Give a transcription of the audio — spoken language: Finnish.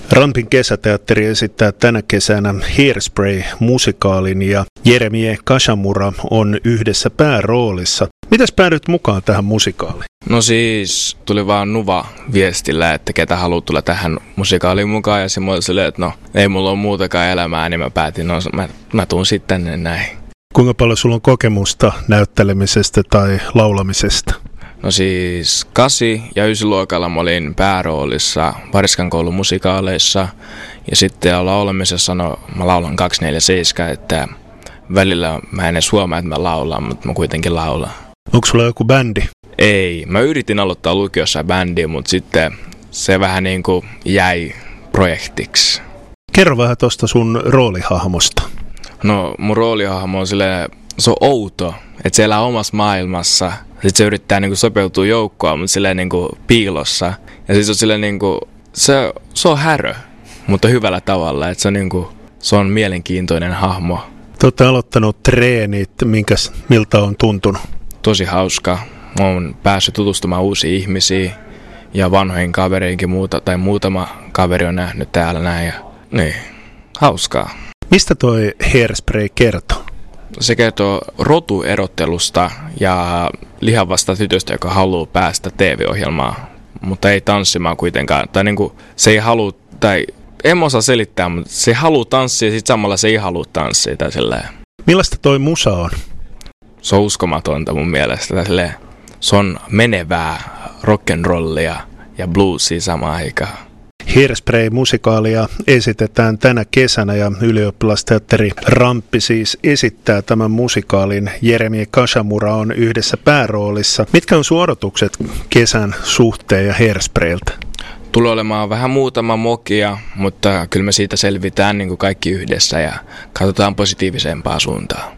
Rampin kesäteatteri esittää tänä kesänä Hairspray-musikaalin ja Jeremiah Kashamura on yhdessä pääroolissa. Mitäs päädyt mukaan tähän musikaaliin? No siis tuli vaan Nuva viestillä, että ketä haluaa tulla tähän musikaaliin mukaan ja semmoinen silleen, että no ei mulla ole muutakaan elämää, niin mä päätin, no mä tuun sitten tänne näin. Kuinka paljon sulla on kokemusta näyttelemisestä tai laulamisesta? No siis 8- ja 9-luokalla mä olin pääroolissa Variskan koulun musikaaleissa ja sitten laulamisessa mä laulan 247, että välillä mä en edes huomaa, että mä laulan, mutta mä kuitenkin laulan. Onko sulla joku bändi? Ei, mä yritin aloittaa lukiossa bändiä, mutta sitten se vähän niin kuin jäi projektiksi. Kerro vähän tuosta sun roolihahmosta. No mun roolihahmo on silleen, se on outo, että se elää omassa maailmassa. Sitten se yrittää niinku sopeutua joukkoon, mutta silleen niinku piilossa. Ja sitten se on silleen niinku, se on härö, mutta hyvällä tavalla, että se on mielenkiintoinen hahmo. Te olette aloittanut treenit, miltä on tuntunut? Tosi hauska. Mä oon päässyt tutustumaan uusiin ihmisiin ja vanhoihin kavereihinkin muutama kaveri on nähnyt täällä näin. Ja, niin, hauskaa. Mistä toi Hairspray kertoo? Se kertoo rotuerottelusta ja lihavasta tytöstä, joka haluaa päästä TV-ohjelmaan, mutta ei tanssimaan kuitenkaan. Tai niinku, se ei halua, tai en osaa selittää, mutta se haluaa tanssia ja sitten samalla se ei halua tanssia. Tai millaista toi musa on? Se on uskomatonta mun mielestä. Tai se on menevää rock'n'rollia ja bluesia samaan aikaan. Hairspray-musikaalia esitetään tänä kesänä ja ylioppilasteatteri Ramppi siis esittää tämän musikaalin. Jeremiah Kashamura on yhdessä pääroolissa. Mitkä on sun odotukset kesän suhteen ja Hairsprayltä? Tulee olemaan vähän muutama mokia, mutta kyllä me siitä selvitään niin kuin kaikki yhdessä ja katsotaan positiivisempaa suuntaa.